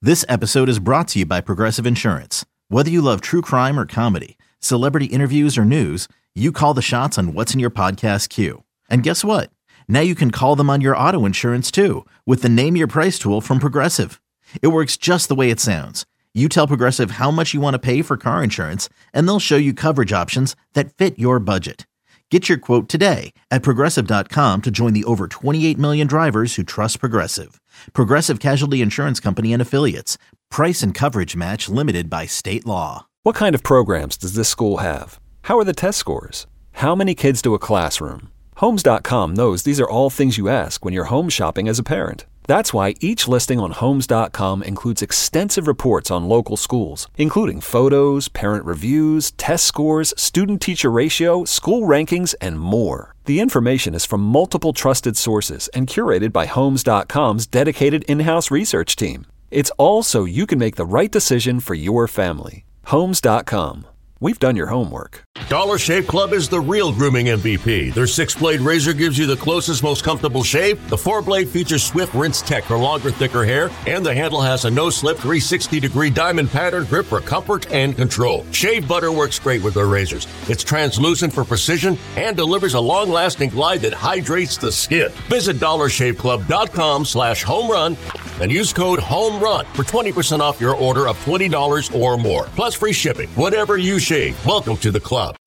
This episode is brought to you by Progressive Insurance. Whether you love true crime or comedy, celebrity interviews or news, you call the shots on what's in your podcast queue. And guess what? Now you can call them on your auto insurance too with the Name Your Price tool from Progressive. It works just the way it sounds. You tell Progressive how much you want to pay for car insurance, and they'll show you coverage options that fit your budget. Get your quote today at Progressive.com to join the over 28 million drivers who trust Progressive. Progressive Casualty Insurance Company and Affiliates. Price and coverage match limited by state law. What kind of programs does this school have? How are the test scores? How many kids to a classroom? Homes.com knows these are all things you ask when you're home shopping as a parent. That's why each listing on Homes.com includes extensive reports on local schools, including photos, parent reviews, test scores, student-teacher ratio, school rankings, and more. The information is from multiple trusted sources and curated by Homes.com's dedicated in-house research team. It's all so you can make the right decision for your family. Homes.com. We've done your homework. Dollar Shave Club is the real grooming MVP. Their 6-blade razor gives you the closest, most comfortable shave. The 4-blade features swift rinse tech for longer, thicker hair. And the handle has a no-slip 360-degree diamond pattern grip for comfort and control. Shave butter works great with their razors. It's translucent for precision and delivers a long-lasting glide that hydrates the skin. Visit dollarshaveclub.com/homerun and use code HOMERUN for 20% off your order of $20 or more. Plus free shipping. Whatever you shave. Welcome to the club.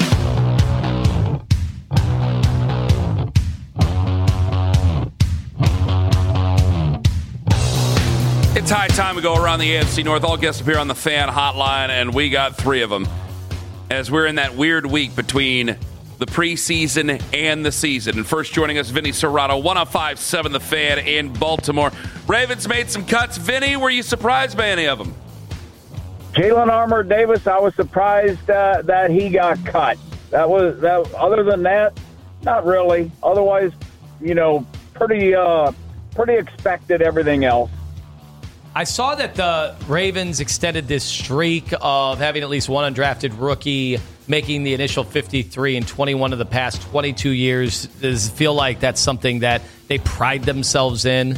It's high time we go around the AFC North. All guests appear on the Fan Hotline, and we got 3 of them. As we're in that weird week between the preseason and the season. And first joining us, Vinny Serrato, 105.7 The Fan in Baltimore. Ravens made some cuts. Vinny, were you surprised by any of them? Jalen Armour-Davis, I was surprised that he got cut. Other than that, not really. Otherwise, pretty expected everything else. I saw that the Ravens extended this streak of having at least one undrafted rookie making the initial 53 in 21 of the past 22 years. Does it feel like that's something that they pride themselves in?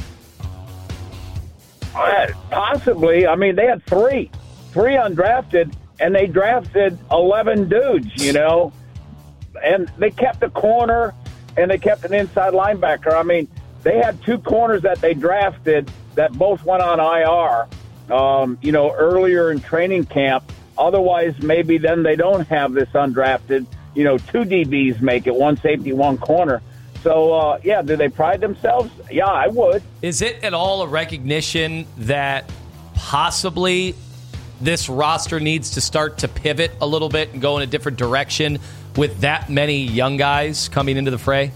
Possibly. I mean, they had three undrafted, and they drafted 11 dudes, and they kept a corner and they kept an inside linebacker. I mean, they had 2 corners that they drafted that both went on IR, earlier in training camp. Otherwise, maybe then they don't have this undrafted, 2 DBs make it, 1 safety, 1 corner. So, do they pride themselves? Yeah, I would. Is it at all a recognition that possibly this roster needs to start to pivot a little bit and go in a different direction with that many young guys coming into the fray?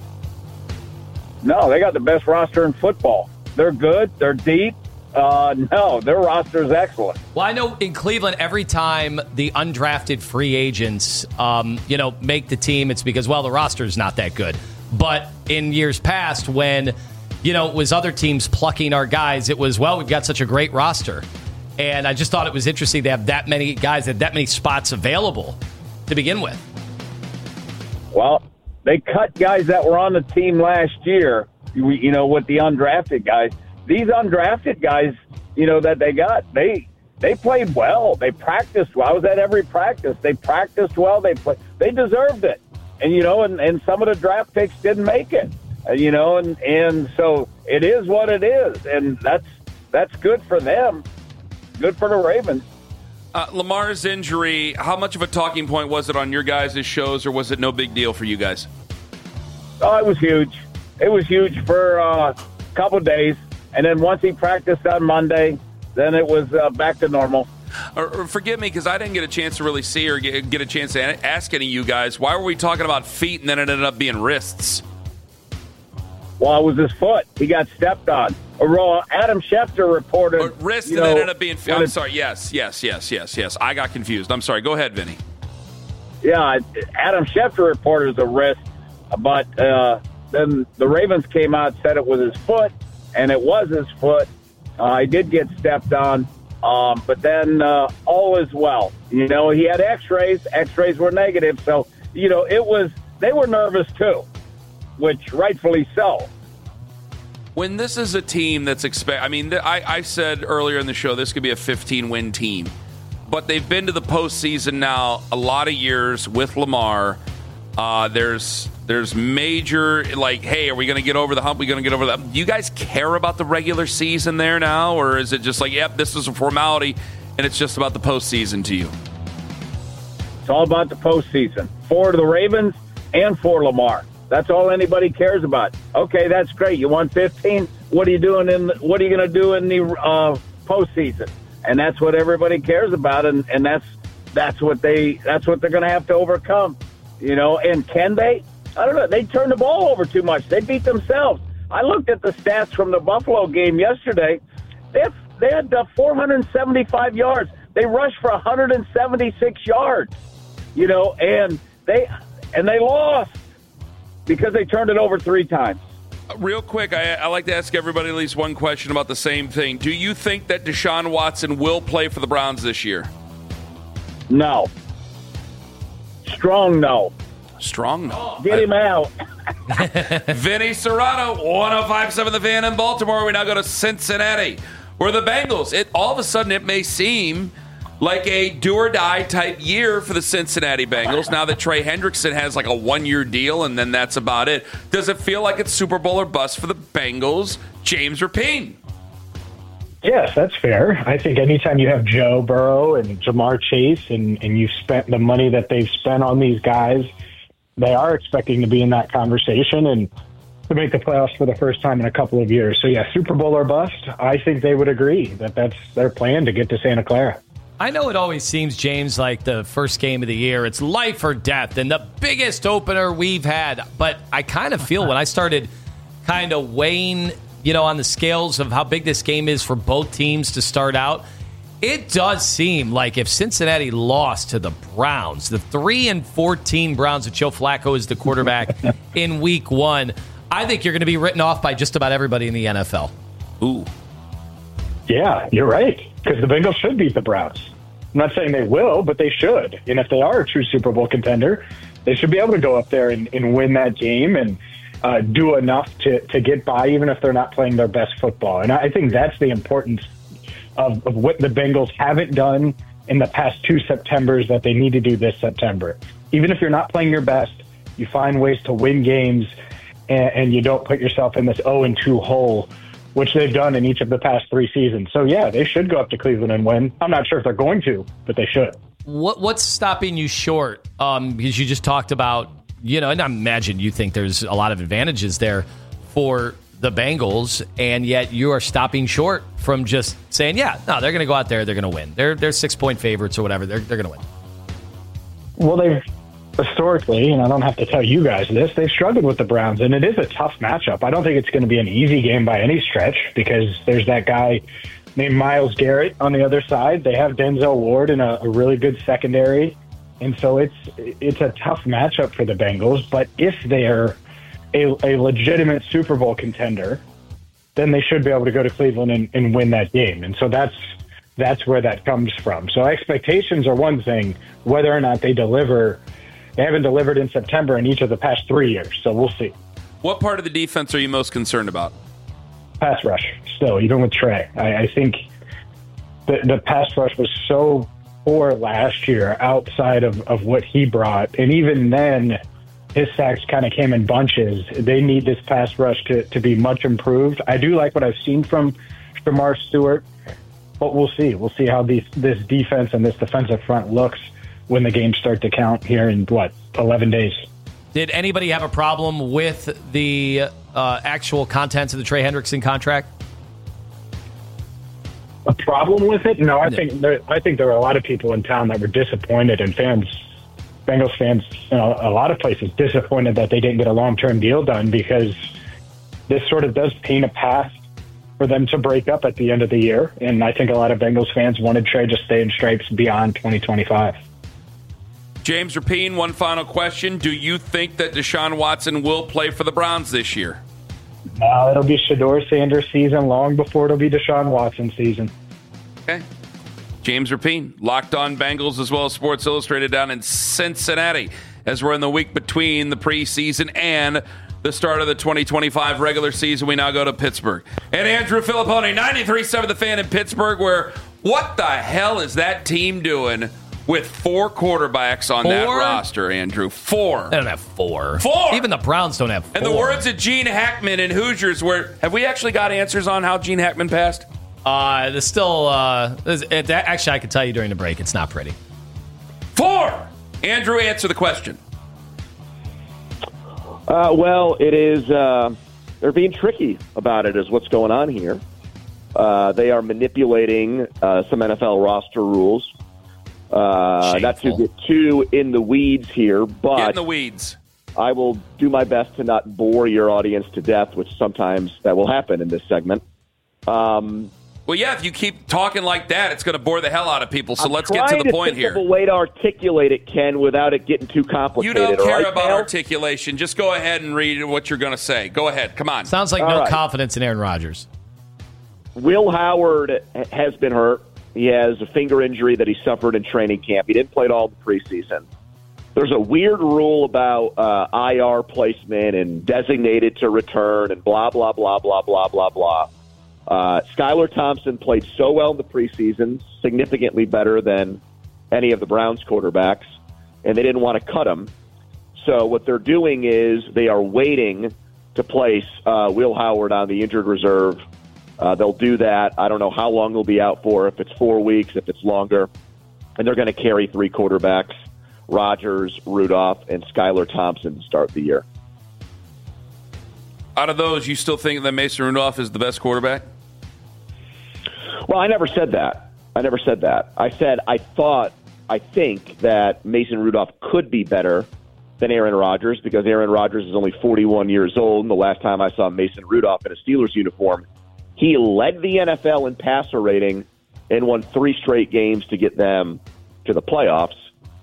No, they got the best roster in football. They're good. They're deep. No, their roster is excellent. Well, I know in Cleveland, every time the undrafted free agents, make the team, it's because, the roster is not that good. But in years past, when, it was other teams plucking our guys, it was, we've got such a great roster. And I just thought it was interesting to have that many guys, that many spots available to begin with. Well, they cut guys that were on the team last year, with the undrafted guys. These undrafted guys, that they got, they played well. They practiced well. I was at every practice. They practiced well. They deserved it. And, and some of the draft picks didn't make it, and so it is what it is. And that's good for them. Good for the Ravens. Lamar's injury, how much of a talking point was it on your guys' shows, or was it no big deal for you guys? Oh, it was huge. It was huge for a couple of days. And then once he practiced on Monday, then it was back to normal. Forgive me, because I didn't get a chance to really see or get a chance to ask any of you guys. Why were we talking about feet and then it ended up being wrists? Well, it was his foot. He got stepped on. Adam Schefter reported. Wrist and then ended up being feet. I'm sorry. Yes. I got confused. I'm sorry. Go ahead, Vinny. Yeah, Adam Schefter reported the wrist, but then the Ravens came out and said it was his foot, and it was his foot. He did get stepped on, but then all is well. He had X-rays. X-rays were negative, so they were nervous too, which rightfully so. When this is a team that's I said earlier in the show this could be a 15-win team, but they've been to the postseason now a lot of years with Lamar. There's major, like, hey, are we going to get over the hump? Are we going to get over the hump? Do you guys care about the regular season there now, or is it just like, yep, this is a formality, and it's just about the postseason to you? It's all about the postseason. For the Ravens and for Lamar. That's all anybody cares about. Okay, that's great. You won 15. What are you going to do in the postseason? And that's what everybody cares about, and that's what they're going to have to overcome. And can they? I don't know. They turned the ball over too much. They beat themselves. I looked at the stats from the Buffalo game yesterday. They had 475 yards. They rushed for 176 yards. And they lost because they turned it over 3 times. Real quick, I like to ask everybody at least one question about the same thing. Do you think that Deshaun Watson will play for the Browns this year? No. Strong no. Strong no. Get him out. Vinny Serrano, 105.7 The Fan in Baltimore. We now go to Cincinnati, where the Bengals, all of a sudden it may seem like a do-or-die type year for the Cincinnati Bengals now that Trey Hendrickson has like a 1-year deal, and then that's about it. Does it feel like it's Super Bowl or bust for the Bengals? James Rapine. Yes, that's fair. I think anytime you have Joe Burrow and Jamar Chase and you've spent the money that they've spent on these guys, they are expecting to be in that conversation and to make the playoffs for the first time in a couple of years. So, yeah, Super Bowl or bust, I think they would agree that that's their plan to get to Santa Clara. I know it always seems, James, like the first game of the year, it's life or death and the biggest opener we've had. But I kind of feel when I started kind of weighing, on the scales of how big this game is for both teams to start out, it does seem like if Cincinnati lost to the Browns, the 3-14 Browns with Joe Flacco as the quarterback in week 1, I think you're going to be written off by just about everybody in the NFL. Ooh. Yeah, you're right, because the Bengals should beat the Browns. I'm not saying they will, but they should. And if they are a true Super Bowl contender, they should be able to go up there and win that game and do enough to get by, even if they're not playing their best football. And I think that's the importance of what the Bengals haven't done in the past 2 Septembers that they need to do this September. Even if you're not playing your best, you find ways to win games and you don't put yourself in this 0-2 hole, which they've done in each of the past 3 seasons. So, yeah, they should go up to Cleveland and win. I'm not sure if they're going to, but they should. What's stopping you short? Because you just talked about, and I imagine you think there's a lot of advantages there for the Bengals, and yet you are stopping short from just saying, they're going to go out there, they're going to win. They're 6-point favorites or whatever. They're going to win. Well, they've historically, and I don't have to tell you guys this, they've struggled with the Browns, and it is a tough matchup. I don't think it's going to be an easy game by any stretch because there's that guy named Myles Garrett on the other side. They have Denzel Ward in a really good secondary, and so it's a tough matchup for the Bengals. But if they're a legitimate Super Bowl contender, then they should be able to go to Cleveland and win that game. And so that's where that comes from. So expectations are one thing. Whether or not they deliver, they haven't delivered in September in each of the past 3 years. So we'll see. What part of the defense are you most concerned about? Pass rush, still, even with Trey. I think the pass rush was so poor last year outside of what he brought. And even then, his sacks kind of came in bunches. They need this pass rush to be much improved. I do like what I've seen from Shamar Stewart, but we'll see. We'll see how this defense and this defensive front looks when the games start to count here in, 11 days. Did anybody have a problem with the actual contents of the Trey Hendrickson contract? A problem with it? No, I think there were a lot of people in town that were disappointed, and Bengals fans, a lot of places disappointed that they didn't get a long-term deal done because this sort of does paint a path for them to break up at the end of the year. And I think a lot of Bengals fans wanted Trey to stay in stripes beyond 2025. James Rapine, one final question. Do you think that Deshaun Watson will play for the Browns this year? No, it'll be Shedeur Sanders season long before it'll be Deshaun Watson season. Okay. James Rapine, Locked On Bengals, as well as Sports Illustrated down in Cincinnati, as we're in the week between the preseason and the start of the 2025 regular season. We now go to Pittsburgh. And Andrew Filippone, 93.7 The Fan in Pittsburgh, where what the hell is that team doing with 4 quarterbacks on that roster, Andrew? 4. They don't have 4. 4! Even the Browns don't have 4. And the words of Gene Hackman in Hoosiers, have we actually got answers on how Gene Hackman passed? There's still, actually, I could tell you during the break, it's not pretty. 4! Andrew, answer the question. Well, it is, they're being tricky about it is what's going on here. They are manipulating some NFL roster rules. Not to get too in the weeds here, but get in the weeds. I will do my best to not bore your audience to death, which sometimes that will happen in this segment. Well, yeah, if you keep talking like that, it's going to bore the hell out of people. So let's get to the point here. I'm trying to think of a way to articulate it, Ken, without it getting too complicated. You don't care right, about Cal? articulation. Just go ahead and read what you're going to say. Go ahead. Come on. Sounds like no confidence in Aaron Rodgers. Will Howard has been hurt. He has a finger injury that he suffered in training camp. He didn't play at all in the preseason. There's a weird rule about IR placement and designated to return and blah, blah, blah, blah, blah, blah, blah. Skylar Thompson played so well in the preseason, significantly better than any of the Browns quarterbacks, and they didn't want to cut him. So what they're doing is they are waiting to place Will Howard on the injured reserve. They'll do that. I don't know how long he'll be out for, if it's 4 weeks, if it's longer. And they're going to carry 3 quarterbacks, Rodgers, Rudolph, and Skylar Thompson to start the year. Out of those, you still think that Mason Rudolph is the best quarterback? Well, I never said that. I said I think that Mason Rudolph could be better than Aaron Rodgers because Aaron Rodgers is only 41 years old. And the last time I saw Mason Rudolph in a Steelers uniform, he led the NFL in passer rating and won 3 straight games to get them to the playoffs.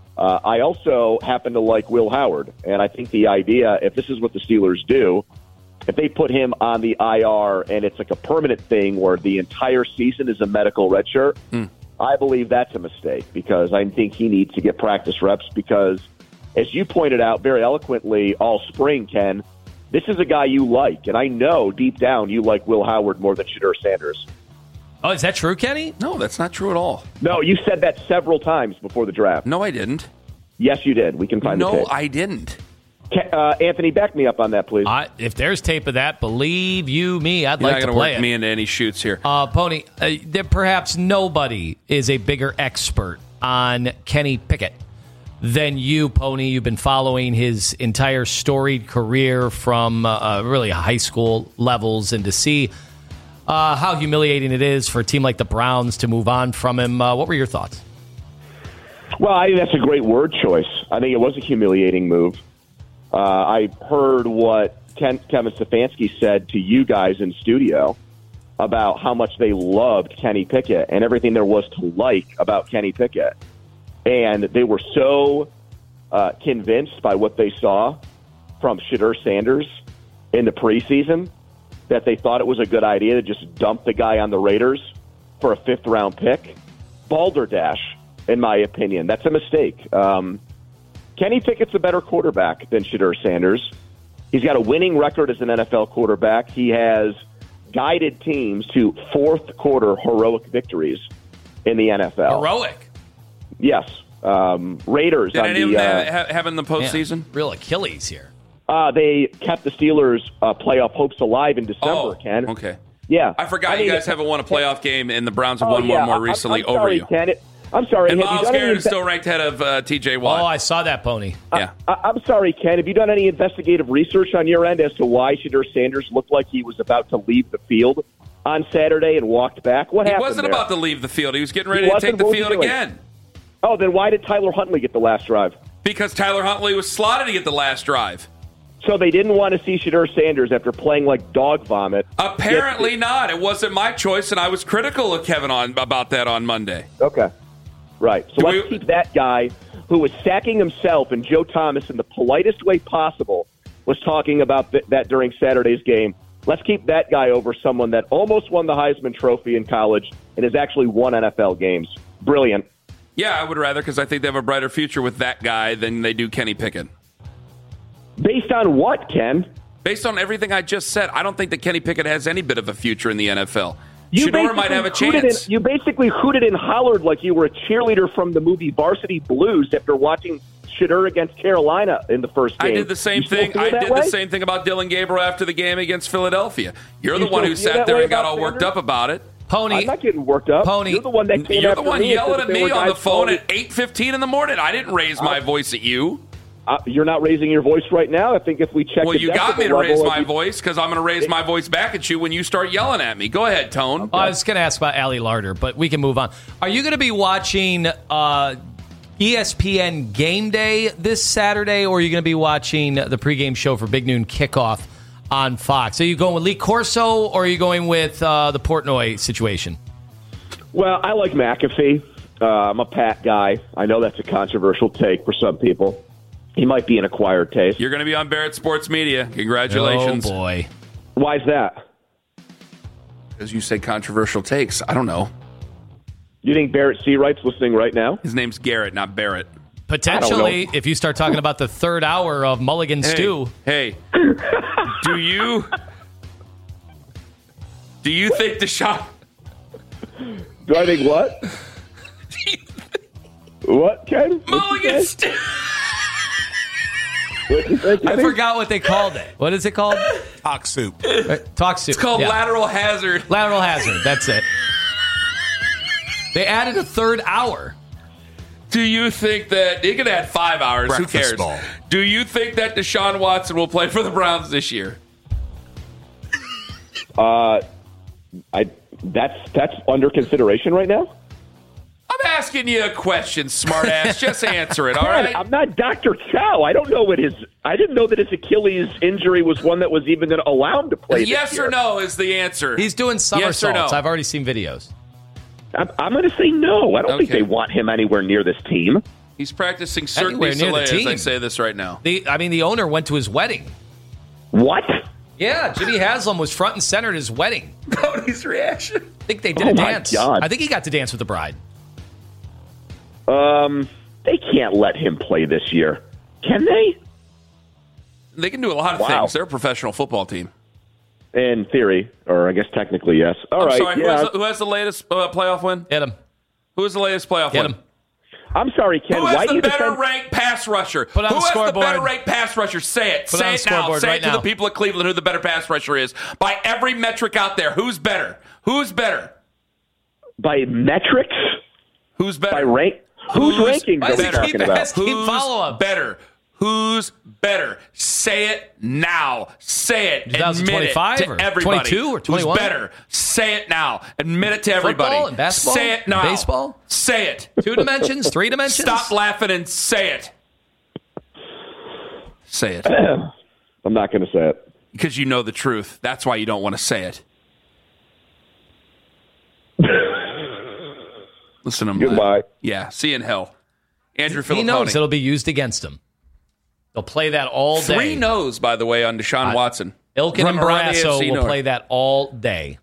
I also happen to like Will Howard, and I think the idea, if this is what the Steelers do, if they put him on the IR and it's like a permanent thing where the entire season is a medical redshirt, I believe that's a mistake because I think he needs to get practice reps because, as you pointed out very eloquently all spring, Ken, this is a guy you like, and I know deep down you like Will Howard more than Shedeur Sanders. Oh, is that true, Kenny? No, that's not true at all. No, you said that several times before the draft. No, I didn't. Yes, you did. We can find the tape. No, I didn't. Anthony, back me up on that, please. If there's tape of that, believe you me, I'd You're like to play it. not going to work me into any shoots here. Pony, perhaps nobody is a bigger expert on Kenny Pickett than you, Pony. You've been following his entire storied career from really high school levels, and to see how humiliating it is for a team like the Browns to move on from him. What were your thoughts? Well, I think that's a great word choice. I think it was a humiliating move. I heard what Kevin Stefanski said to you guys in studio about how much they loved Kenny Pickett and everything there was to like about Kenny Pickett. And they were so convinced by what they saw from Shedeur Sanders in the preseason that they thought it was a good idea to just dump the guy on the Raiders for a 5th-round pick. Balderdash, in my opinion. That's a mistake. Kenny Pickett's a better quarterback than Shedeur Sanders. He's got a winning record as an NFL quarterback. He has guided teams to 4th-quarter heroic victories in the NFL. Heroic? Yes. Raiders. Did any of them have in the postseason? Real Achilles here. They kept the Steelers' playoff hopes alive in December, Ken. Okay. Yeah. I forgot you guys haven't won a playoff game, and the Browns have won one more recently I'm sorry, over you. Ken. I'm sorry. And Myles Garrett is still ranked ahead of T.J. Watt. Oh, I saw that, Pony. Yeah. I'm sorry, Ken. Have you done any investigative research on your end as to why Shedeur Sanders looked like he was about to leave the field on Saturday and walked back? What happened? He wasn't there? about to leave the field. He was getting ready to take the field again. Oh, then why did Tyler Huntley get the last drive? Because Tyler Huntley was slotted to get the last drive. So they didn't want to see Shedeur Sanders after playing like dog vomit. Apparently not. It wasn't my choice, and I was critical of Kevin about that on Monday. Okay. Right. So let's keep that guy who was sacking himself, and Joe Thomas in the politest way possible was talking about that during Saturday's game. Let's keep that guy over someone that almost won the Heisman Trophy in college and has actually won NFL games. Brilliant. Yeah, I would rather, because I think they have a brighter future with that guy than they do Kenny Pickett. Based on what, Ken? Based on everything I just said, I don't think that Kenny Pickett has any bit of a future in the NFL. Shedeur might have a chance. You basically hooted and hollered like you were a cheerleader from the movie Varsity Blues after watching Shedeur against Carolina in the first game. I did the same thing. I did the same thing about Dylan Gabriel after the game against Philadelphia. You're the one who sat there and got all worked up about it. Pony, I'm not getting worked up. Pony, you're the one that came You're after the one me yelling at me on the phone calling. at 8:15 in the morning. I didn't raise my voice at you. You're not raising your voice right now. I think if we check, Well, the you got decibel me to raise level, my voice because I'm going to raise my voice back at you when you start yelling at me. Go ahead, Tone. I was going to ask about Ali Larder, but we can move on. Are you going to be watching ESPN Game Day this Saturday, or are you going to be watching the pregame show for Big Noon Kickoff on Fox? Are you going with Lee Corso, or are you going with the Portnoy situation? Well, I like McAfee. I'm a Pat guy. I know that's a controversial take for some people. He might be an acquired taste. You're going to be on Barrett Sports Media. Congratulations. Oh, boy. Why is that? Because you say controversial takes. I don't know. You think Barrett Seawright's listening right now? His name's Garrett, not Barrett. Potentially, if you start talking about the third hour of Mulligan Stew. Hey, do you think Deshaun... Do I think what? What, Ken? Mulligan Stew... I forgot what they called it. What is it called? Talk soup. Talk soup. It's called Lateral Hazard. Lateral Hazard. That's it. They added a third hour. Do you think that... They could add 5 hours. Breakfast Who cares? ball. Do you think that Deshaun Watson will play for the Browns this year? That's under consideration right now? I'm asking you a question, smartass. Just answer it, all right? I'm not Dr. Chow. I don't know I didn't know that his Achilles injury was one that was even going to allow him to play Yes this year. or no is the answer. He's doing somersaults. Yes or no? I've already seen videos. I'm going to say no. I don't think they want him anywhere near this team. He's practicing Cirque Anywhere du near the Soleil as I team. say this right now. The owner went to his wedding. What? Yeah, Jimmy Haslam was front and center at his wedding. Cody's reaction. I think they did a my dance. God. I think he got to dance with the bride. They can't let him play this year. Can they? They can do a lot of things. They're a professional football team. In theory, or I guess technically, yes. All I'm right. sorry, yeah. who has the latest playoff win? Hit him. Who has the latest playoff Hit win? him. I'm sorry, Ken. Who has Why do the you better defend? ranked pass rusher? Put on Who the has the scoreboard. better ranked pass rusher? Say it. Put Say on it the now. scoreboard Say right it to now. the people of Cleveland who the better pass rusher is. By every metric out there, who's better? Who's better? By metrics? Who's better? By rank? Whose rankings Why are does we he talking keep about? asking? Keep Who's follow-ups. better? Who's better? Say it now. Say it. Admit it 2025 to or everybody. 22 or 21? Who's better? Say it now. Admit it to everybody. Football and basketball? Say it now. Baseball? Say it. 2 dimensions? 3 dimensions? Stop laughing and say it. Say it. I'm not going to say it. Because you know the truth. That's why you don't want to say it. Listen to him. Goodbye. Yeah. See you in hell. Andrew He Filipponi. knows it'll be used against him. They'll play that all day. 3 no's, by the way, on Deshaun Watson. Ilkin and From around the Barrasso AFC will North. play that all day.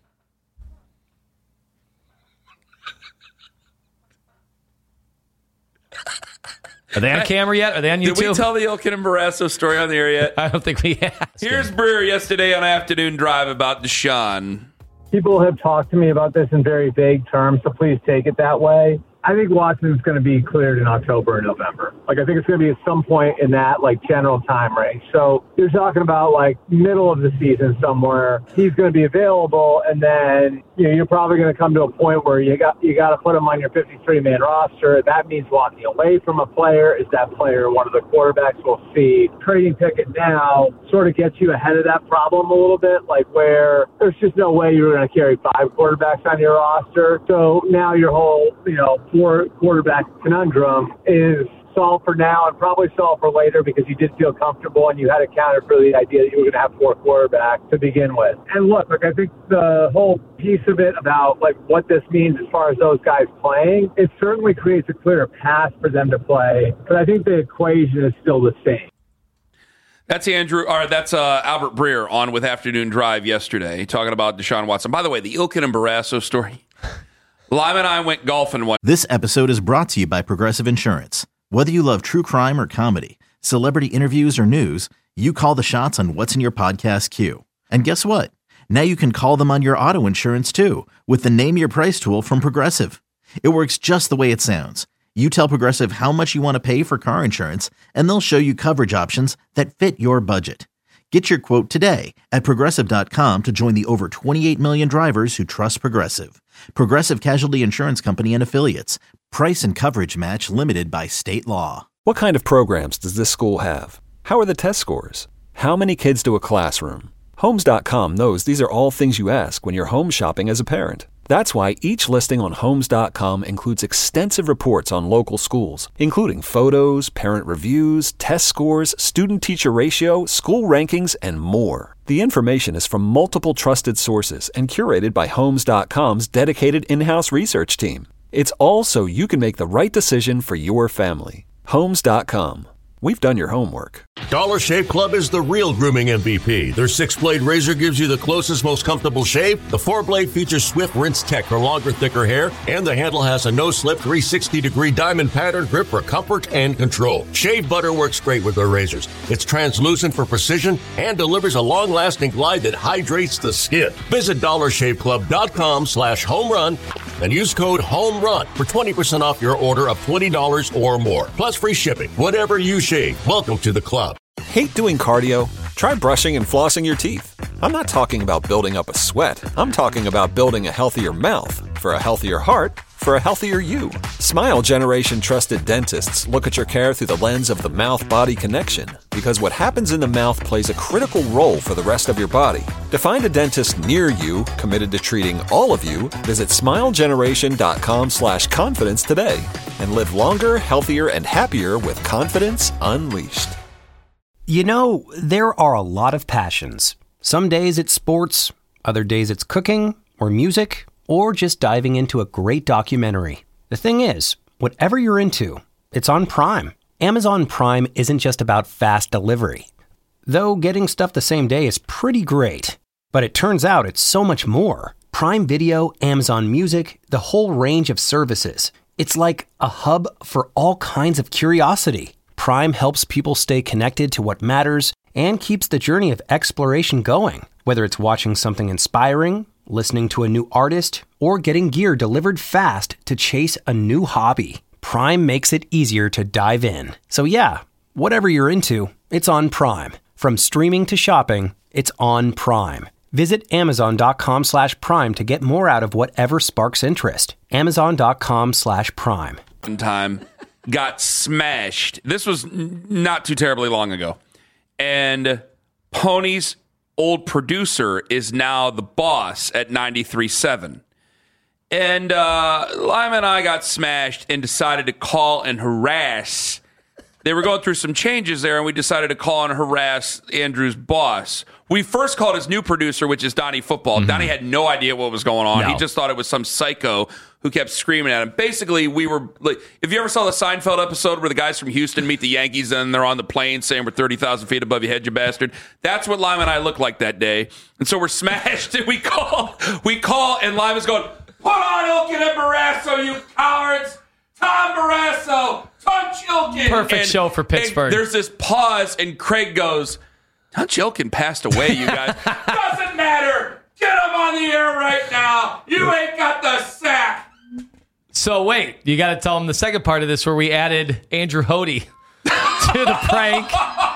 Are they on camera yet? Are they on YouTube? Did we tell the Ilkin and Barrasso story on the air yet? I don't think we have. Here's Brewer yesterday on Afternoon Drive about Deshaun. People have talked to me about this in very vague terms, so please take it that way. I think Watson's going to be cleared in October or November. I think it's going to be at some point in that, general time range. So you're talking about, middle of the season somewhere. He's going to be available, and then, you're probably going to come to a point where you got to put him on your 53-man roster. That means walking away from a player. Is that player one of the quarterbacks we'll see? Trading Pickett now sort of gets you ahead of that problem a little bit, where there's just no way you're going to carry 5 quarterbacks on your roster. So now your whole, 4 quarterback conundrum is solved for now and probably solved for later because you did feel comfortable and you had accounted for the idea that you were going to have 4 quarterbacks to begin with. And look, I think the whole piece of it about what this means as far as those guys playing, it certainly creates a clearer path for them to play. But I think the equation is still the same. That's Albert Breer on with Afternoon Drive yesterday, talking about Deshaun Watson. By the way, the Ilkin and Barrasso story. Lime and I went golfing one. This episode is brought to you by Progressive Insurance. Whether you love true crime or comedy, celebrity interviews or news, you call the shots on what's in your podcast queue. And guess what? Now you can call them on your auto insurance too with the Name Your Price tool from Progressive. It works just the way it sounds. You tell Progressive how much you want to pay for car insurance, and they'll show you coverage options that fit your budget. Get your quote today at Progressive.com to join the over 28 million drivers who trust Progressive. Progressive Casualty Insurance Company and Affiliates. Price and coverage match limited by state law. What kind of programs does this school have? How are the test scores? How many kids do a classroom? Homes.com knows these are all things you ask when you're home shopping as a parent. That's why each listing on Homes.com includes extensive reports on local schools, including photos, parent reviews, test scores, student-teacher ratio, school rankings, and more. The information is from multiple trusted sources and curated by Homes.com's dedicated in-house research team. It's all so you can make the right decision for your family. Homes.com. We've done your homework. Dollar Shave Club is the real grooming MVP. Their 6-blade razor gives you the closest, most comfortable shave. The 4-blade features Swift Rinse Tech for longer, thicker hair, and the handle has a no-slip 360-degree diamond pattern grip for comfort and control. Shave butter works great with their razors. It's translucent for precision and delivers a long-lasting glide that hydrates the skin. Visit DollarShaveClub.com/homerun and use code HOMERUN for 20% off your order of $20 or more, plus free shipping. Whatever you shave, welcome to the club. Hate doing cardio? Try brushing and flossing your teeth. I'm not talking about building up a sweat. I'm talking about building a healthier mouth for a healthier heart for a healthier you. Smile Generation trusted dentists look at your care through the lens of the mouth-body connection, because what happens in the mouth plays a critical role for the rest of your body. To find a dentist near you committed to treating all of you, visit smilegeneration.com/confidence today and live longer, healthier, and happier with confidence unleashed. You know, there are a lot of passions. Some days it's sports, other days it's cooking or music, or just diving into a great documentary. The thing is, whatever you're into, it's on Prime. Amazon Prime isn't just about fast delivery. Though getting stuff the same day is pretty great. But it turns out it's so much more. Prime Video, Amazon Music, the whole range of services. It's like a hub for all kinds of curiosity. Prime helps people stay connected to what matters and keeps the journey of exploration going. Whether it's watching something inspiring, listening to a new artist, or getting gear delivered fast to chase a new hobby, Prime makes it easier to dive in. So yeah, whatever you're into, it's on Prime. From streaming to shopping, it's on Prime. Visit Amazon.com/Prime to get more out of whatever sparks interest. Amazon.com/Prime. One time got smashed. This was not too terribly long ago. And Pony's old producer is now the boss at 93.7. And Lima and I got smashed and decided to call and harass. They were going through some changes there, and we decided to call and harass Andrew's boss. We first called his new producer, which is Donnie Football. Mm-hmm. Donnie had no idea what was going on. No. He just thought it was some psycho who kept screaming at him. Basically, we were like, if you ever saw the Seinfeld episode where the guys from Houston meet the Yankees and they're on the plane saying we're 30,000 feet above your head, you bastard. That's what Lima and I looked like that day. And so we're smashed, and we call, and Lima's going, "Put on Ilkin and Barrasso, you cowards! Tom Barrasso, Tunch Ilkin." Perfect show for Pittsburgh. There's this pause, and Craig goes, "Tunch Ilkin passed away, you guys." "Doesn't matter. Get him on the air right now. You ain't got the sack." So wait, you got to tell him the second part of this where we added Andrew Hody to the prank.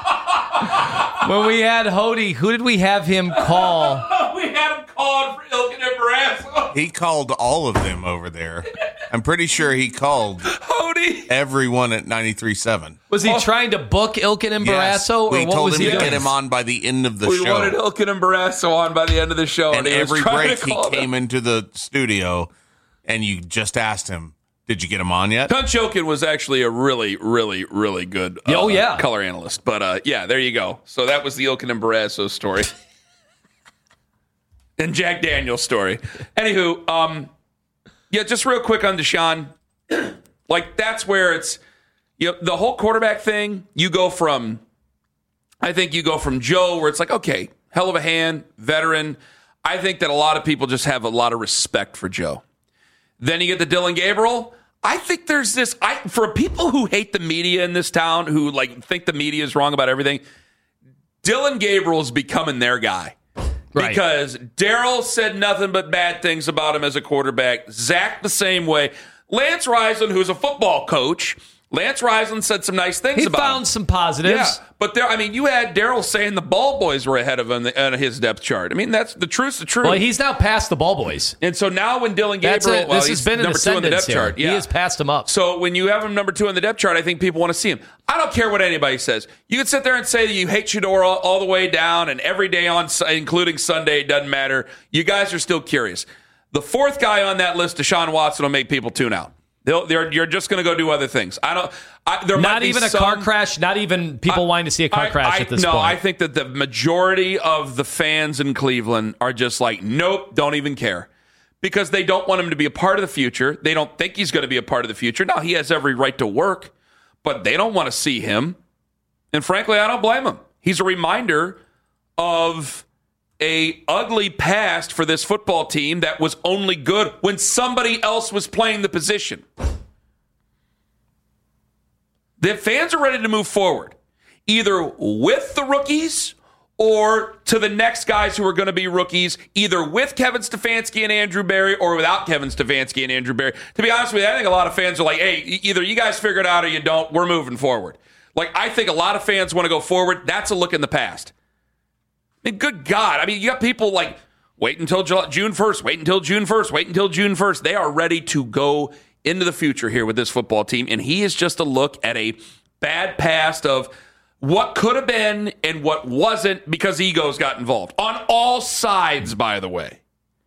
When we had Hody, who did we have him call? We had him called for Ilkin and Barrasso. He called all of them over there. I'm pretty sure he called Hody, everyone at 93.7. Was he trying to book Ilkin and Barrasso? Or we what told was him he to doing? get him on by the end of the show. We wanted Ilkin and Barrasso on by the end of the show. And every break he came into the studio, and you just asked him, "Did you get him on yet?" Tunch Ilkin was actually a really, really, really good color analyst. But yeah, there you go. So that was the Ilkin and Barrasso story. And Jack Daniels story. Anywho, yeah, just real quick on Deshaun. Like, that's where it's, the whole quarterback thing, I think you go from Joe, where it's like, okay, hell of a hand, veteran. I think that a lot of people just have a lot of respect for Joe. Then you get the Dylan Gabriel. I think there's this, for people who hate the media in this town, who like think the media is wrong about everything, Dylan Gabriel's becoming their guy. Right. Because Daryl said nothing but bad things about him as a quarterback. Zach the same way. Lance Reisland, who's a football coach, Lance Reisland said some nice things about him. He found some positives. Yeah, but you had Daryl saying the ball boys were ahead of him on his depth chart. I mean, that's the truth's the truth. Well, he's now past the ball boys. And so now when Dylan Gabriel, this has been number 2 on the depth chart. Yeah. He has passed him up. So when you have him number 2 on the depth chart, I think people want to see him. I don't care what anybody says. You can sit there and say that you hate Shedeur all the way down and every day on, including Sunday, it doesn't matter. You guys are still curious. The 4th guy on that list, Deshaun Watson, will make people tune out. You're just going to go do other things. Not even a car crash. Not even people wanting to see a car crash at this point. No, I think that the majority of the fans in Cleveland are just like, nope, don't even care, because they don't want him to be a part of the future. They don't think he's going to be a part of the future. Now, he has every right to work, but they don't want to see him. And frankly, I don't blame him. He's a reminder of a ugly past for this football team that was only good when somebody else was playing the position. The fans are ready to move forward, either with the rookies or to the next guys who are going to be rookies, either with Kevin Stefanski and Andrew Berry or without Kevin Stefanski and Andrew Berry. To be honest with you, I think a lot of fans are like, hey, either you guys figure it out or you don't. We're moving forward. Like, I think a lot of fans want to go forward. That's a look in the past. I mean, good God. I mean, you got people like, wait until June 1st, wait until June 1st, wait until June 1st. They are ready to go into the future here with this football team. And he is just a look at a bad past of what could have been and what wasn't because egos got involved. On all sides, by the way.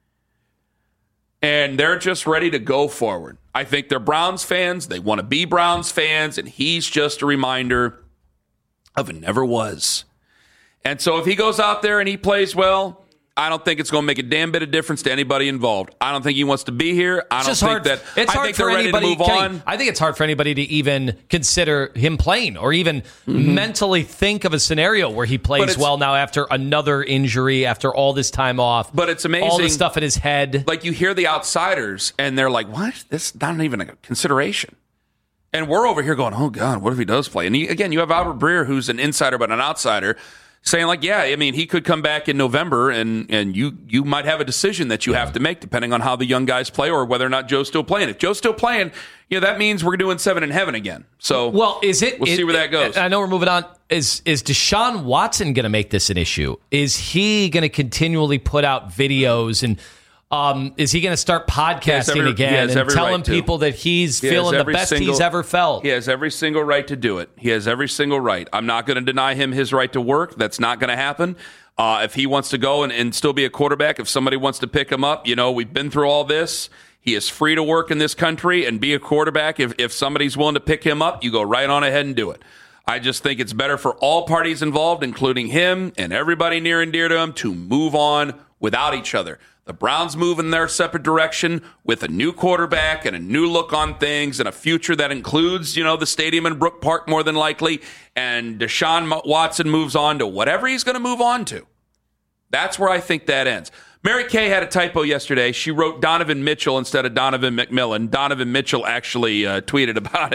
And they're just ready to go forward. I think they're Browns fans. They want to be Browns fans. And he's just a reminder of it never was. And so if he goes out there and he plays well, I don't think it's going to make a damn bit of difference to anybody involved. I don't think he wants to be here. I don't think that. I think they're ready to move on. I think it's hard for anybody to even consider him playing or even mentally think of a scenario where he plays well now after another injury, after all this time off. But it's amazing. All the stuff in his head. Like, you hear the outsiders and they're like, what? This is not even a consideration. And we're over here going, oh, God, what if he does play? And again, you have Albert Breer, who's an insider but an outsider, saying like, yeah, I mean, he could come back in November and you might have a decision that you have to make depending on how the young guys play or whether or not Joe's still playing. If Joe's still playing, that means we're doing 7 in heaven again. So we'll see where that goes. I know we're moving on. Is Deshaun Watson going to make this an issue? Is he going to continually put out videos and is he going to start podcasting again and telling people that he's feeling the best he's ever felt? He has every single right to do it. He has every single right. I'm not going to deny him his right to work. That's not going to happen. If he wants to go and still be a quarterback, if somebody wants to pick him up, we've been through all this. He is free to work in this country and be a quarterback. If somebody's willing to pick him up, you go right on ahead and do it. I just think it's better for all parties involved, including him and everybody near and dear to him, to move on without each other. The Browns move in their separate direction with a new quarterback and a new look on things and a future that includes, the stadium in Brook Park more than likely. And Deshaun Watson moves on to whatever he's going to move on to. That's where I think that ends. Mary Kay had a typo yesterday. She wrote Donovan Mitchell instead of Donovan McMillan. Donovan Mitchell actually tweeted about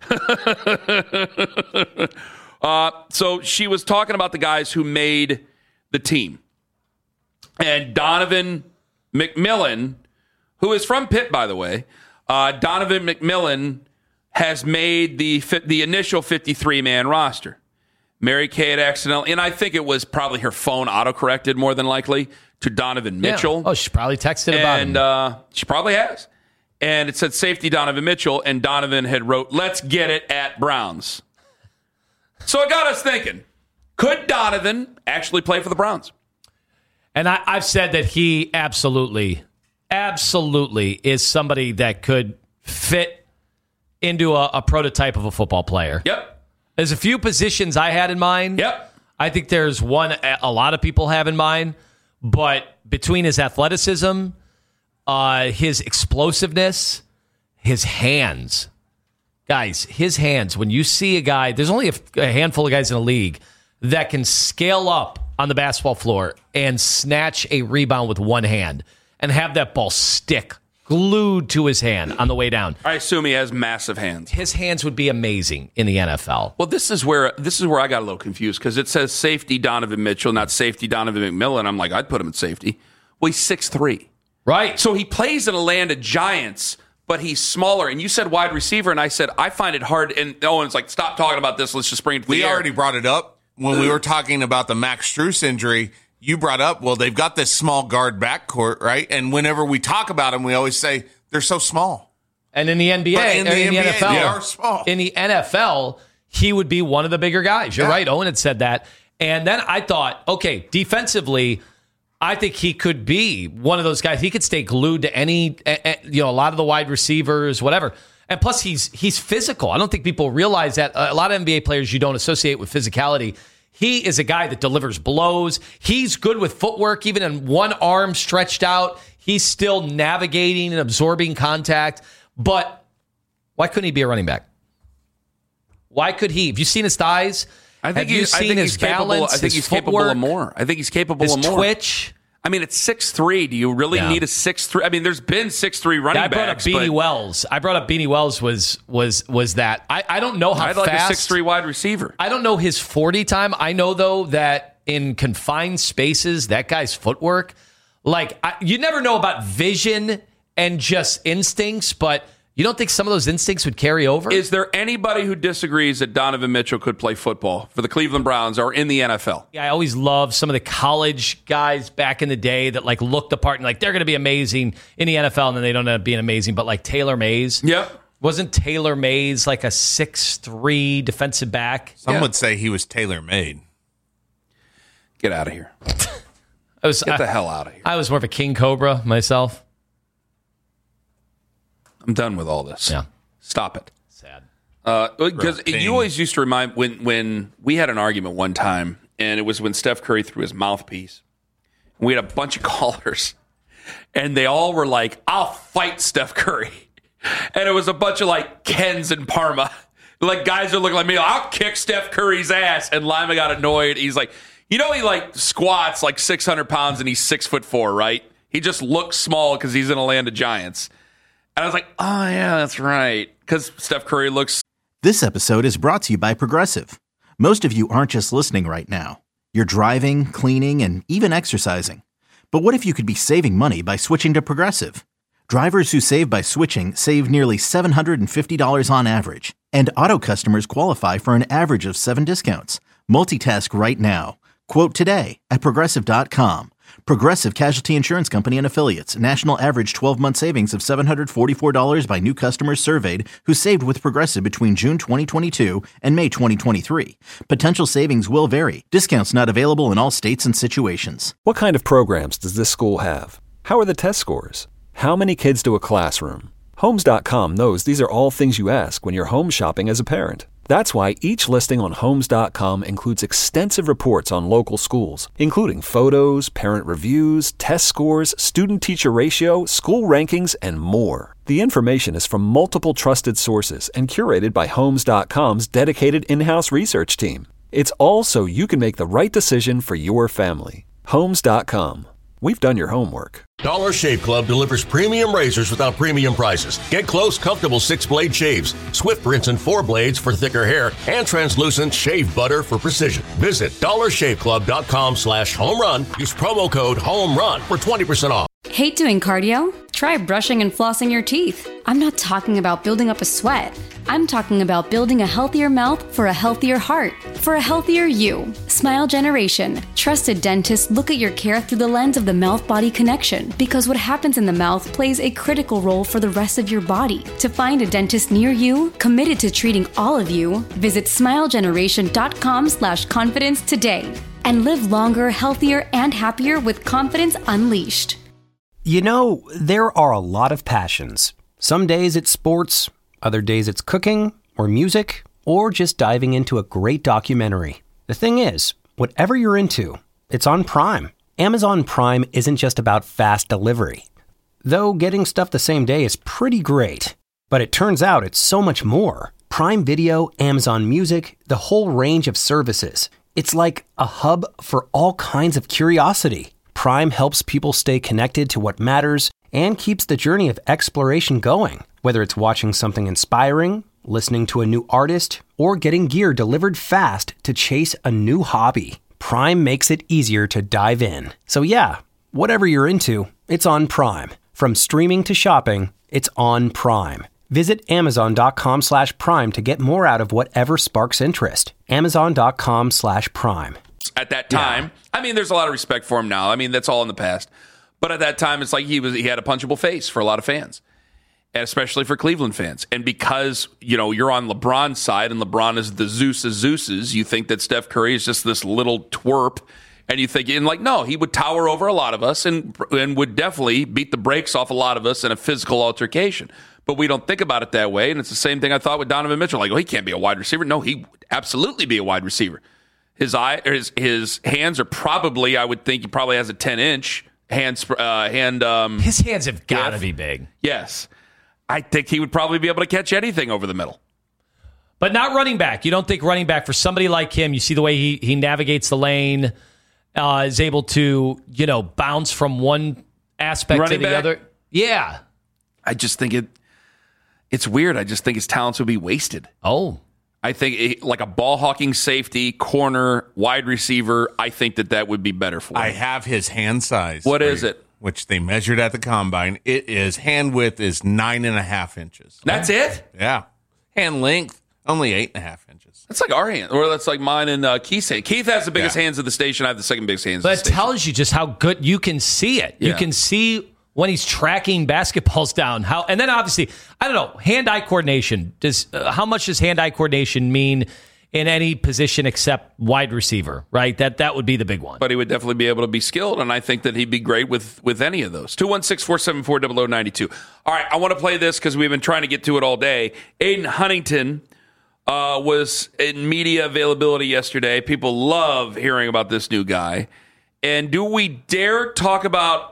it. So she was talking about the guys who made the team. And Donovan McMillan, who is from Pitt, by the way, Donovan McMillan has made the initial 53-man roster. Mary Kay had accidentally, and I think it was probably her phone autocorrected more than likely to Donovan Mitchell. Oh, she probably texted about him. And she probably has. And it said safety Donovan Mitchell, and Donovan had wrote, let's get it at Browns. So it got us thinking, could Donovan actually play for the Browns? And I've said that he absolutely is somebody that could fit into a prototype of a football player. Yep. There's a few positions I had in mind. Yep. I think there's one a lot of people have in mind, but between his athleticism, his explosiveness, his hands. Guys, his hands, when you see a guy, there's only a handful of guys in the league that can scale up on the basketball floor and snatch a rebound with one hand and have that ball stick glued to his hand on the way down. I assume he has massive hands. His hands would be amazing in the NFL. Well, this is where I got a little confused because it says safety Donovan Mitchell, not safety Donovan McMillan. I'm like, I'd put him at safety. Well, he's 6'3". Right. So he plays in a land of giants, but he's smaller. And you said wide receiver, and I said, I find it hard. And Owen's like, stop talking about this. Let's just bring it to the air. We already brought it up when we were talking about the Max Strus injury. You brought up, well, they've got this small guard backcourt, right? And whenever we talk about them, we always say they're so small. And in the NBA, in the NFL, they are small. In the NFL, he would be one of the bigger guys. You're right. Owen had said that. And then I thought, okay, defensively, I think he could be one of those guys. He could stay glued to any, a lot of the wide receivers, whatever. And plus, he's physical. I don't think people realize that. A lot of NBA players you don't associate with physicality. He is a guy that delivers blows. He's good with footwork, even in one arm stretched out. He's still navigating and absorbing contact. But why couldn't he be a running back? Why could he? Have you seen his thighs? I think he's capable. I think he's capable of more. I think he's capable of more. His twitch. I mean, it's 6'3". Do you really need a 6'3"? I mean, there's been 6'3" running backs. I brought up Beanie Wells. Beanie Wells was that. I don't know how I'd fast. like a 6'3" wide receiver. I don't know his 40 time. I know, though, that in confined spaces, that guy's footwork, you never know about vision and just instincts, but you don't think some of those instincts would carry over? Is there anybody who disagrees that Donovan Mitchell could play football for the Cleveland Browns or in the NFL? Yeah, I always loved some of the college guys back in the day that looked the part and they're going to be amazing in the NFL, and then they don't end up being amazing. But Taylor Mays, wasn't Taylor Mays a 6'3" defensive back? Some would say he was tailor-made. Get out of here. Get the hell out of here. I was more of a king cobra myself. I'm done with all this. Yeah. Stop it. Sad. Because you always used to remind when we had an argument one time, and it was when Steph Curry threw his mouthpiece. We had a bunch of callers, and they all were like, I'll fight Steph Curry. And it was a bunch of Kens and Parma. Guys are looking like me, I'll kick Steph Curry's ass. And Lima got annoyed. He's like, he squats 600 pounds and he's 6'4", right? He just looks small because he's in a land of giants. And I was like, oh, yeah, that's right. Because Steph Curry looks... This episode is brought to you by Progressive. Most of you aren't just listening right now. You're driving, cleaning, and even exercising. But what if you could be saving money by switching to Progressive? Drivers who save by switching save nearly $750 on average. And auto customers qualify for an average of 7 discounts. Multitask right now. Quote today at Progressive.com. Progressive Casualty Insurance Company and Affiliates. National average 12-month savings of $744 by new customers surveyed who saved with Progressive between June 2022 and May 2023. Potential savings will vary. Discounts not available in all states and situations. What kind of programs does this school have? How are the test scores? How many kids do a classroom? Homes.com knows these are all things you ask when you're home shopping as a parent. That's why each listing on Homes.com includes extensive reports on local schools, including photos, parent reviews, test scores, student-teacher ratio, school rankings, and more. The information is from multiple trusted sources and curated by Homes.com's dedicated in-house research team. It's all so you can make the right decision for your family. Homes.com. We've done your homework. Dollar Shave Club delivers premium razors without premium prices. Get close, comfortable 6-blade shaves, Swift rinse and 4 blades for thicker hair, and translucent shave butter for precision. Visit dollarshaveclub.com/home run. Use promo code HOMERUN for 20% off. Hate doing cardio? Try brushing and flossing your teeth. I'm not talking about building up a sweat. I'm talking about building a healthier mouth for a healthier heart, for a healthier you. Smile Generation. Trusted dentists look at your care through the lens of the mouth-body connection, because what happens in the mouth plays a critical role for the rest of your body. To find a dentist near you, committed to treating all of you, visit smilegeneration.com/confidence today and live longer, healthier, and happier with confidence unleashed. There are a lot of passions. Some days it's sports, other days it's cooking or music, or just diving into a great documentary. The thing is, whatever you're into, it's on Prime. Amazon Prime isn't just about fast delivery. Though getting stuff the same day is pretty great. But it turns out it's so much more. Prime Video, Amazon Music, the whole range of services. It's like a hub for all kinds of curiosity. Prime helps people stay connected to what matters and keeps the journey of exploration going. Whether it's watching something inspiring, listening to a new artist, or getting gear delivered fast to chase a new hobby, Prime makes it easier to dive in. So yeah, whatever you're into, it's on Prime. From streaming to shopping, it's on Prime. Visit Amazon.com/Prime to get more out of whatever sparks interest. Amazon.com/Prime. At that time, I mean, there's a lot of respect for him now. I mean, that's all in the past. But at that time, it's like he had a punchable face for a lot of fans, and especially for Cleveland fans. And because, you're on LeBron's side and LeBron is the Zeus of Zeus's, you think that Steph Curry is just this little twerp. And you think, no, he would tower over a lot of us and would definitely beat the brakes off a lot of us in a physical altercation. But we don't think about it that way. And it's the same thing I thought with Donovan Mitchell. Like, he can't be a wide receiver. No, he would absolutely be a wide receiver. His hands are probably, I would think he probably has a 10-inch hand. His hands have got to be big. Yes. I think he would probably be able to catch anything over the middle. But not running back. You don't think running back for somebody like him, you see the way he navigates the lane, is able to, bounce from one aspect running to the back? other. Yeah. I just think it's weird. I just think his talents would be wasted. Oh. I think like a ball hawking safety, corner, wide receiver, I think that would be better for him. I have his hand size. What is it? Which they measured at the combine. It is hand width is 9.5 inches. That's it? Yeah. Hand length, only 8.5 inches. That's like our hand, or that's like mine and Keith's hand. Keith has the biggest hands of the station. I have the second biggest hands of the But it station. tells you just how good you can see it. Yeah. You can see when he's tracking basketballs down. And then obviously, I don't know, hand-eye coordination. How much does hand-eye coordination mean in any position except wide receiver, right? That would be the big one. But he would definitely be able to be skilled, and I think that he'd be great with any of those. 216-474-0092. All right, I want to play this because we've been trying to get to it all day. Aiden Huntington was in media availability yesterday. People love hearing about this new guy. And do we dare talk about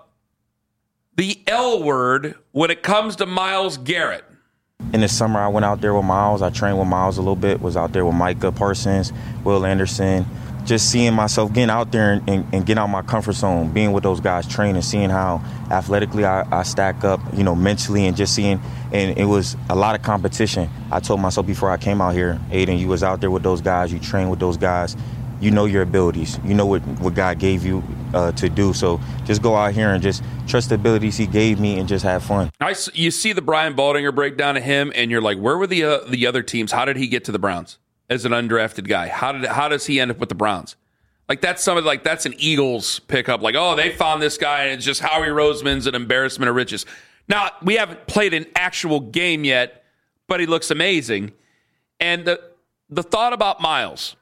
the L word when it comes to Myles Garrett? In the summer, I went out there with Myles. I trained with Myles a little bit, was out there with Micah Parsons, Will Anderson. Just seeing myself getting out there and getting out my comfort zone, being with those guys, training, seeing how athletically I stack up, mentally, and just seeing, and it was a lot of competition. I told myself before I came out here, Aiden, you was out there with those guys, you trained with those guys, you know your abilities, you know what God gave you to do. So just go out here and just trust the abilities he gave me and just have fun. You see the Brian Baldinger breakdown of him, and you're like, where were the other teams? How did he get to the Browns as an undrafted guy? How does he end up with the Browns? Like that's an Eagles pickup. Like, oh, they found this guy, and it's just Howie Roseman's an embarrassment of riches. Now, we haven't played an actual game yet, but he looks amazing. And the thought about Myles,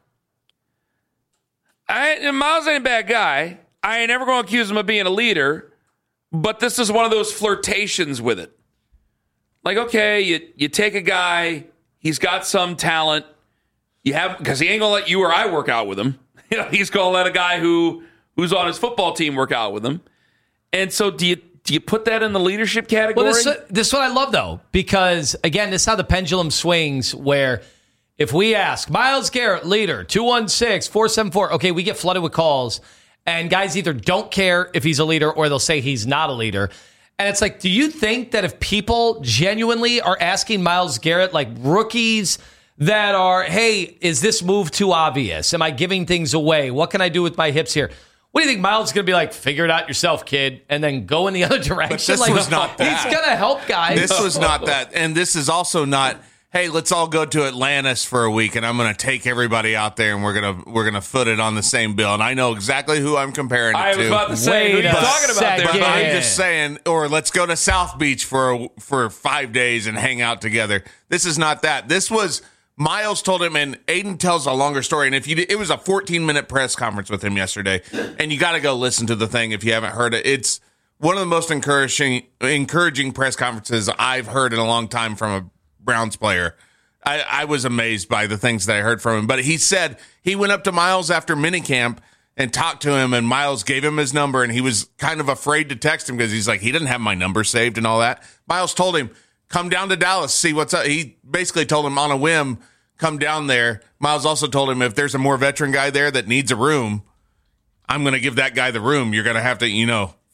Myles ain't a bad guy. I ain't never going to accuse him of being a leader, but this is one of those flirtations with it. Like, okay, you take a guy, he's got some talent, because he ain't going to let you or I work out with him. He's going to let a guy who's on his football team work out with him. And so do you put that in the leadership category? Well, this is what I love, though, because, again, this is how the pendulum swings, where if we ask, Myles Garrett, leader, 216-474, okay, we get flooded with calls, and guys either don't care if he's a leader or they'll say he's not a leader. And it's like, do you think that if people genuinely are asking Myles Garrett, like rookies that are, hey, is this move too obvious? Am I giving things away? What can I do with my hips here? What do you think Myles is going to be like? Figure it out yourself, kid, and then go in the other direction? But this was not that. He's going to help guys. This was not that. And this is also not, hey, let's all go to Atlantis for a week, and I'm going to take everybody out there, and we're gonna foot it on the same bill. And I know exactly who I'm comparing it to. I was about to say, who are you talking about there? But I'm just saying, or let's go to South Beach for 5 days and hang out together. This is not that. This was Myles told him, and Aiden tells a longer story. And it was a 14-minute press conference with him yesterday, and you got to go listen to the thing if you haven't heard it. It's one of the most encouraging press conferences I've heard in a long time from a Browns player. I was amazed by the things that I heard from him. But he said he went up to Myles after minicamp and talked to him, and Myles gave him his number, and he was kind of afraid to text him because he's like, he didn't have my number saved and all that. Myles told him, come down to Dallas, see what's up. He basically told him on a whim, come down there. Myles also told him, if there's a more veteran guy there that needs a room, I'm going to give that guy the room. You're going to have to,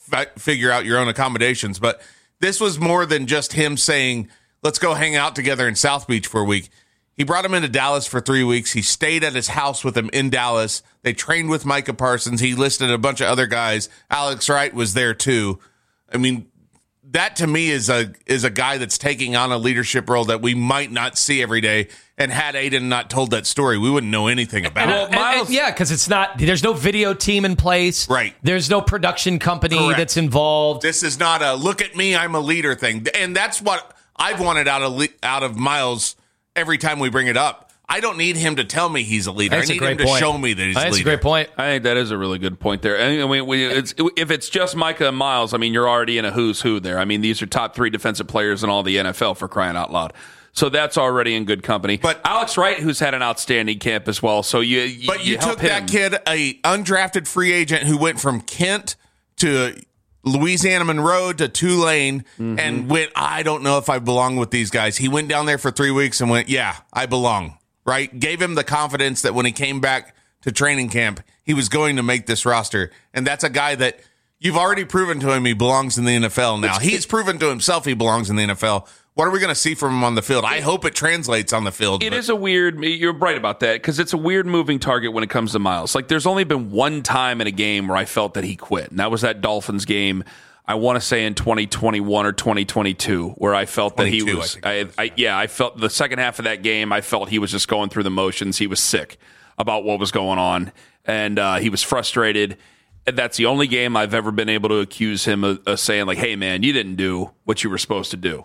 figure out your own accommodations. But this was more than just him saying, let's go hang out together in South Beach for a week. He brought him into Dallas for 3 weeks. He stayed at his house with him in Dallas. They trained with Micah Parsons. He listed a bunch of other guys. Alex Wright was there too. I mean, that to me is a guy that's taking on a leadership role that we might not see every day. And had Aiden not told that story, we wouldn't know anything about it. Yeah, because it's not. There's no video team in place. Right. There's no production company that's involved. This is not a look at me, I'm a leader thing. And that's what I've wanted out of Miles every time we bring it up. I don't need him to tell me he's a leader. I need him to show me that he's a leader. That's a great point. I think that is a really good point there. I mean, if it's just Micah and Miles, I mean, you're already in a who's who there. I mean, these are top 3 defensive players in all the NFL, for crying out loud. So that's already in good company. But Alex Wright, who's had an outstanding camp as well. So you took that kid, a undrafted free agent who went from Kent to Louisiana Monroe to Tulane, and went, I don't know if I belong with these guys. He went down there for 3 weeks and went, yeah, I belong. Right? Gave him the confidence that when he came back to training camp, he was going to make this roster. And that's a guy that you've already proven to him he belongs in the NFL now. He's proven to himself he belongs in the NFL. What are we going to see from him on the field? I hope it translates on the field. It is a weird, you're right about that, because it's a weird moving target when it comes to Miles. Like, there's only been one time in a game where I felt that he quit, and that was that Dolphins game, I want to say in 2021 or 2022, where I felt that he was, I felt the second half of that game, I felt he was just going through the motions. He was sick about what was going on, and he was frustrated. And that's the only game I've ever been able to accuse him of saying, like, hey, man, you didn't do what you were supposed to do.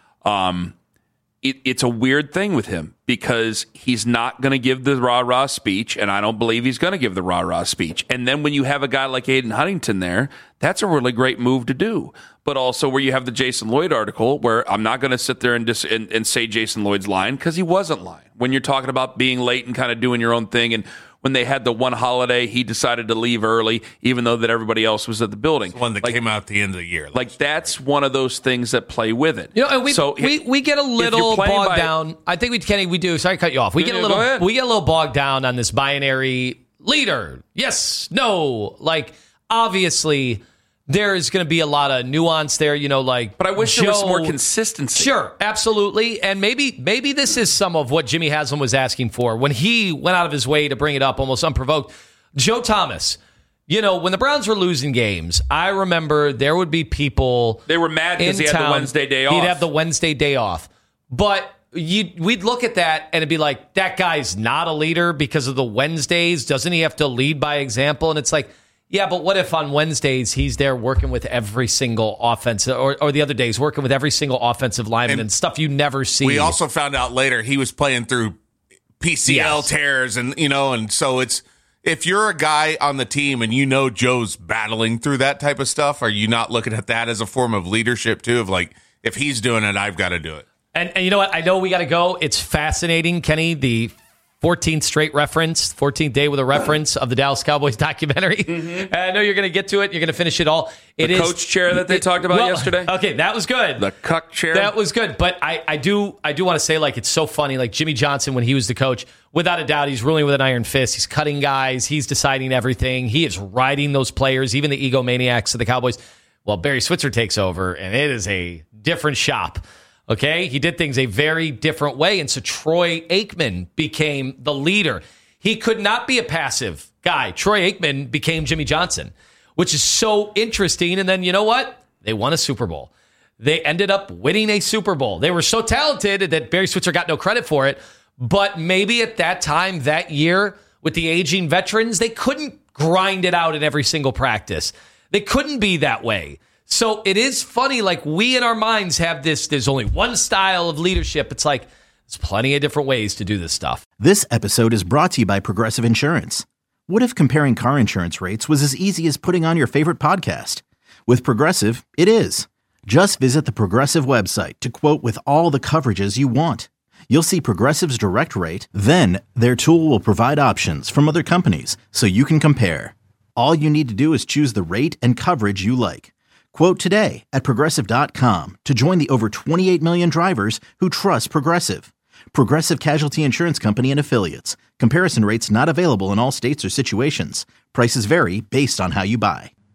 It's a weird thing with him because he's not going to give the rah-rah speech, and I don't believe he's going to give the rah-rah speech. And then when you have a guy like Aiden Huntington there, that's a really great move to do. But also where you have the Jason Lloyd article, where I'm not going to sit there and say Jason Lloyd's lying, because he wasn't lying. When you're talking about being late and kind of doing your own thing, and when they had the one holiday, he decided to leave early, even though that everybody else was at the building. It's one that came out at the end of the year. That's one of those things that play with it. You know, and we get a little bogged down. I think we do. Sorry to cut you off. We get a little bogged down on this binary leader. Yes, no. Like, obviously, there is going to be a lot of nuance there, but I wish there was more consistency. Sure, absolutely. And maybe this is some of what Jimmy Haslam was asking for when he went out of his way to bring it up almost unprovoked. Joe Thomas, when the Browns were losing games, I remember there would be people. They were mad because he had the Wednesday day off. He'd have the Wednesday day off. But we'd look at that and it'd be like, that guy's not a leader because of the Wednesdays. Doesn't he have to lead by example? And it's like, yeah, but what if on Wednesdays he's there working with every single offensive, or the other days working with every single offensive lineman and stuff you never see? We also found out later he was playing through PCL tears, and so it's, if you're a guy on the team and Joe's battling through that type of stuff, are you not looking at that as a form of leadership too? Of like, if he's doing it, I've got to do it. And you know what? I know we got to go. It's fascinating, Kenny, the 14th straight reference, 14th day with a reference of the Dallas Cowboys documentary. Mm-hmm. I know you're going to get to it. You're going to finish it all. The coach chair that they talked about yesterday. Okay, that was good. The cuck chair. That was good. But I do want to say, like, it's so funny. Like, Jimmy Johnson, when he was the coach, without a doubt, he's ruling with an iron fist. He's cutting guys. He's deciding everything. He is riding those players, even the egomaniacs of the Cowboys. Well, Barry Switzer takes over, and it is a different shop. Okay, he did things a very different way, and so Troy Aikman became the leader. He could not be a passive guy. Troy Aikman became Jimmy Johnson, which is so interesting. And then you know what? They won a Super Bowl. They ended up winning a Super Bowl. They were so talented that Barry Switzer got no credit for it. But maybe at that time, that year, with the aging veterans, they couldn't grind it out in every single practice. They couldn't be that way. So it is funny, like, we in our minds have this, there's only one style of leadership. It's like, there's plenty of different ways to do this stuff. This episode is brought to you by Progressive Insurance. What if comparing car insurance rates was as easy as putting on your favorite podcast? With Progressive, it is. Just visit the Progressive website to quote with all the coverages you want. You'll see Progressive's direct rate, then their tool will provide options from other companies so you can compare. All you need to do is choose the rate and coverage you like. Quote today at Progressive.com to join the over 28 million drivers who trust Progressive. Progressive Casualty Insurance Company and Affiliates. Comparison rates not available in all states or situations. Prices vary based on how you buy.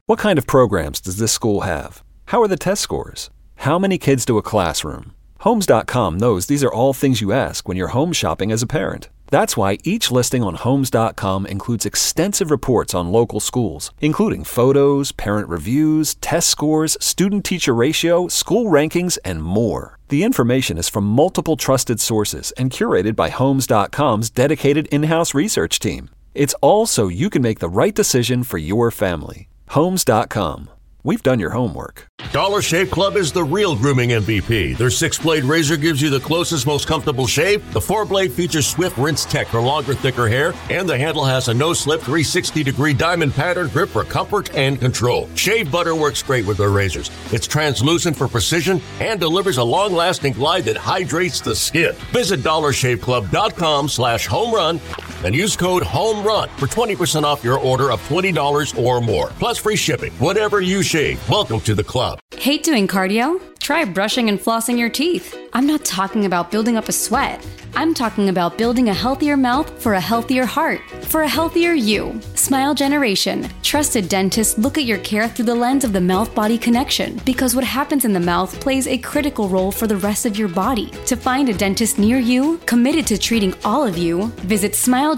What kind of programs does this school have? How are the test scores? How many kids do a classroom? Homes.com knows these are all things you ask when you're home shopping as a parent. That's why each listing on Homes.com includes extensive reports on local schools, including photos, parent reviews, test scores, student-teacher ratio, school rankings, and more. The information is from multiple trusted sources and curated by Homes.com's dedicated in-house research team. It's all so you can make the right decision for your family. Homes.com. We've done your homework. Dollar Shave Club is the real grooming MVP. Their 6-blade razor gives you the closest, most comfortable shave. The 4-blade features swift rinse tech for longer, thicker hair. And the handle has a no-slip 360-degree diamond pattern grip for comfort and control. Shave butter works great with their razors. It's translucent for precision and delivers a long-lasting glide that hydrates the skin. Visit DollarShaveClub.com/homerun and use code HOMERUN for 20% off your order of $20 or more. Plus free shipping. Whatever you shave, welcome to the club. Hate doing cardio? Try brushing and flossing your teeth. I'm not talking about building up a sweat. I'm talking about building a healthier mouth for a healthier heart, for a healthier you. Smile Generation. Trusted dentists look at your care through the lens of the mouth-body connection, because what happens in the mouth plays a critical role for the rest of your body. To find a dentist near you, committed to treating all of you, visit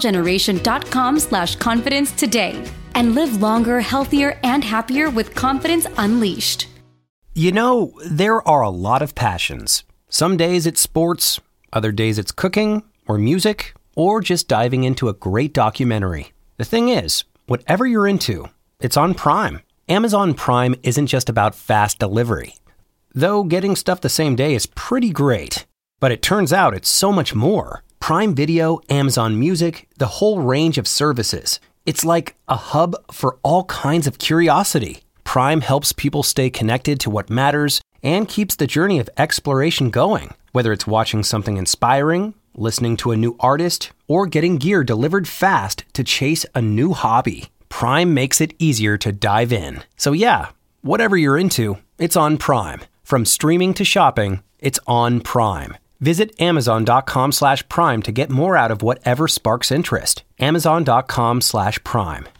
smilegeneration.com/confidence today. And live longer, healthier, and happier with confidence unleashed. You know, there are a lot of passions. Some days it's sports, other days it's cooking, or music, or just diving into a great documentary. The thing is, whatever you're into, it's on Prime. Amazon Prime isn't just about fast delivery. Though getting stuff the same day is pretty great. But it turns out it's so much more. Prime Video, Amazon Music, the whole range of services. It's like a hub for all kinds of curiosity. Prime helps people stay connected to what matters and keeps the journey of exploration going. Whether it's watching something inspiring, listening to a new artist, or getting gear delivered fast to chase a new hobby, Prime makes it easier to dive in. So yeah, whatever you're into, it's on Prime. From streaming to shopping, it's on Prime. Visit Amazon.com/Prime to get more out of whatever sparks interest. Amazon.com/Prime.